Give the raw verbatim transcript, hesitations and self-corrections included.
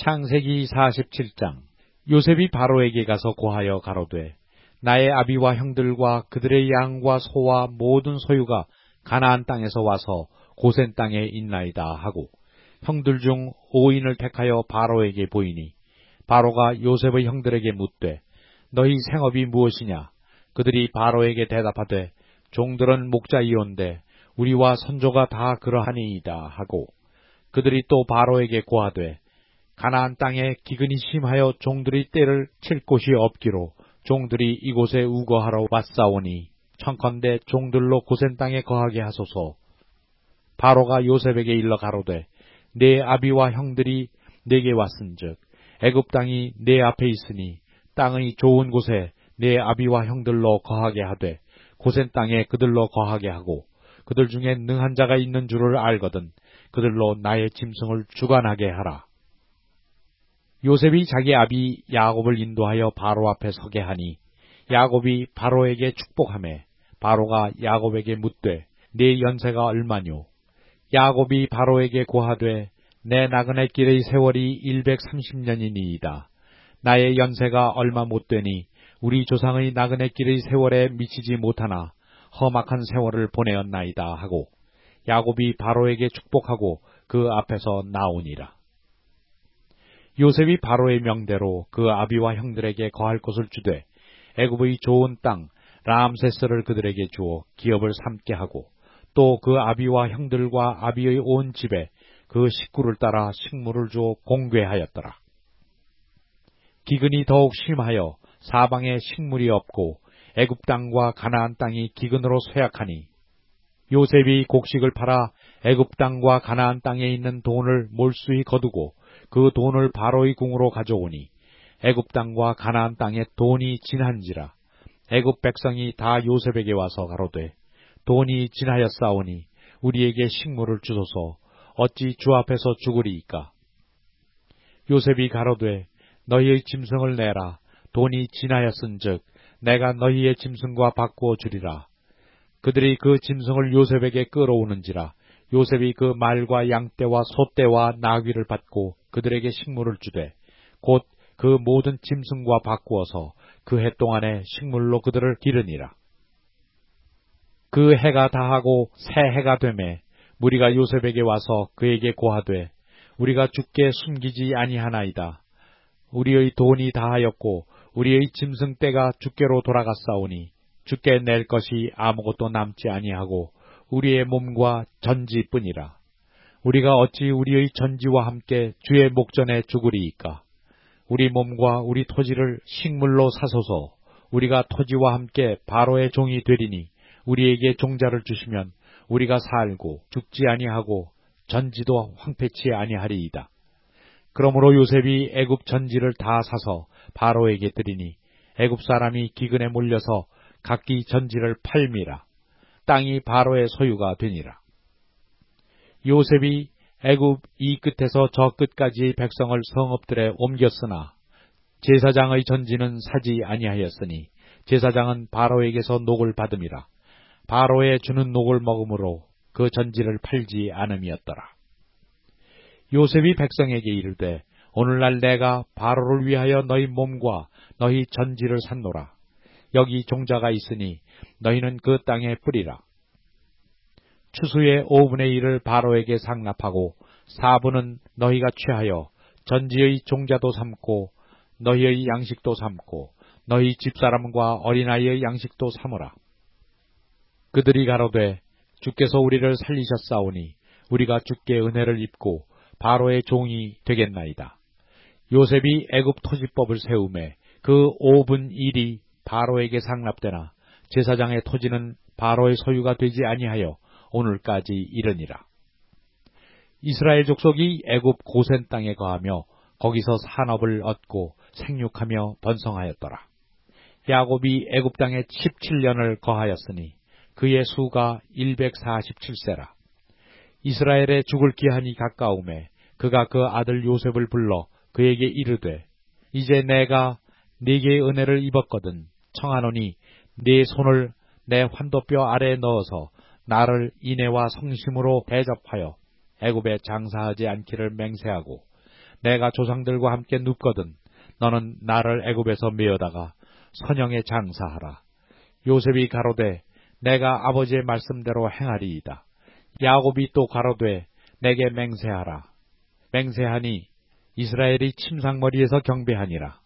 창세기 사십칠 장. 요셉이 바로에게 가서 고하여 가로되 나의 아비와 형들과 그들의 양과 소와 모든 소유가 가나안 땅에서 와서 고센 땅에 있나이다 하고 형들 중 오인을 택하여 바로에게 보이니 바로가 요셉의 형들에게 묻되 너희 생업이 무엇이냐? 그들이 바로에게 대답하되 종들은 목자이온데 우리와 선조가 다 그러하니이다 하고 그들이 또 바로에게 고하되 가나안 땅에 기근이 심하여 종들이 때를 칠 곳이 없기로 종들이 이곳에 우거하러 왔사오니 청컨대 종들로 고센 땅에 거하게 하소서. 바로가 요셉에게 일러 가로되 내 아비와 형들이 내게 왔은즉 애굽 땅이 내 앞에 있으니 땅의 좋은 곳에 내 아비와 형들로 거하게 하되 고센 땅에 그들로 거하게 하고 그들 중에 능한 자가 있는 줄을 알거든 그들로 나의 짐승을 주관하게 하라. 요셉이 자기 아비 야곱을 인도하여 바로 앞에 서게 하니 야곱이 바로에게 축복하매 바로가 야곱에게 묻되 네 연세가 얼마뇨? 야곱이 바로에게 고하되 내 나그네 길의 세월이 일백삼십 년이니이다. 나의 연세가 얼마 못되니 우리 조상의 나그네 길의 세월에 미치지 못하나 험악한 세월을 보내었나이다 하고 야곱이 바로에게 축복하고 그 앞에서 나오니라. 요셉이 바로의 명대로 그 아비와 형들에게 거할 곳을 주되 애굽의 좋은 땅 람세스를 그들에게 주어 기업을 삼게 하고 또 그 아비와 형들과 아비의 온 집에 그 식구를 따라 식물을 주어 공궤하였더라. 기근이 더욱 심하여 사방에 식물이 없고 애굽 땅과 가나안 땅이 기근으로 쇠약하니 요셉이 곡식을 팔아 애굽 땅과 가나안 땅에 있는 돈을 몰수히 거두고 그 돈을 바로의 궁으로 가져오니 애굽 땅과 가나안 땅에 돈이 진한지라. 애굽 백성이 다 요셉에게 와서 가로되 돈이 진하였사오니 우리에게 식물을 주소서. 어찌 주 앞에서 죽으리이까? 요셉이 가로되 너희의 짐승을 내라. 돈이 진하였은즉 내가 너희의 짐승과 바꾸어 주리라. 그들이 그 짐승을 요셉에게 끌어오는지라. 요셉이 그 말과 양떼와 소떼와 나귀를 받고 그들에게 식물을 주되 곧 그 모든 짐승과 바꾸어서 그 해 동안에 식물로 그들을 기르니라. 그 해가 다하고 새 해가 되매 무리가 요셉에게 와서 그에게 고하되 우리가 주께 숨기지 아니하나이다. 우리의 돈이 다하였고 우리의 짐승 떼가 주께로 돌아갔사오니 주께 낼 것이 아무것도 남지 아니하고 우리의 몸과 전지뿐이라. 우리가 어찌 우리의 전지와 함께 주의 목전에 죽으리이까? 우리 몸과 우리 토지를 식물로 사소서. 우리가 토지와 함께 바로의 종이 되리니 우리에게 종자를 주시면 우리가 살고 죽지 아니하고 전지도 황폐치 아니하리이다. 그러므로 요셉이 애굽 전지를 다 사서 바로에게 드리니 애굽 사람이 기근에 몰려서 각기 전지를 팔미라. 땅이 바로의 소유가 되니라. 요셉이 애굽 이 끝에서 저 끝까지의 백성을 성읍들에 옮겼으나 제사장의 전지는 사지 아니하였으니 제사장은 바로에게서 녹을 받음이라. 바로에 주는 녹을 먹음으로 그 전지를 팔지 않음이었더라. 요셉이 백성에게 이르되 오늘날 내가 바로를 위하여 너희 몸과 너희 전지를 샀노라. 여기 종자가 있으니 너희는 그 땅에 뿌리라. 추수의 오분의 일을 바로에게 상납하고 사분은 너희가 취하여 전지의 종자도 삼고 너희의 양식도 삼고 너희 집사람과 어린아이의 양식도 삼으라. 그들이 가로되 주께서 우리를 살리셨사오니 우리가 주께 은혜를 입고 바로의 종이 되겠나이다. 요셉이 애굽 토지법을 세우매 그 오분 일이 바로에게 상납되나 제사장의 토지는 바로의 소유가 되지 아니하여 오늘까지 이르니라. 이스라엘 족속이 애굽 고센 땅에 거하며 거기서 산업을 얻고 생육하며 번성하였더라. 야곱이 애굽 땅에 십칠 년을 거하였으니 그의 수가 일백사십칠 세라. 이스라엘의 죽을 기한이 가까우매 그가 그 아들 요셉을 불러 그에게 이르되 이제 내가 네게 은혜를 입었거든 청하노니 네 손을 내 환도뼈 아래에 넣어서 나를 인애와 성심으로 대접하여 애굽에 장사하지 않기를 맹세하고 내가 조상들과 함께 눕거든 너는 나를 애굽에서 메어다가 선영에 장사하라. 요셉이 가로되 내가 아버지의 말씀대로 행하리이다. 야곱이 또 가로되 내게 맹세하라. 맹세하니 이스라엘이 침상머리에서 경배하니라.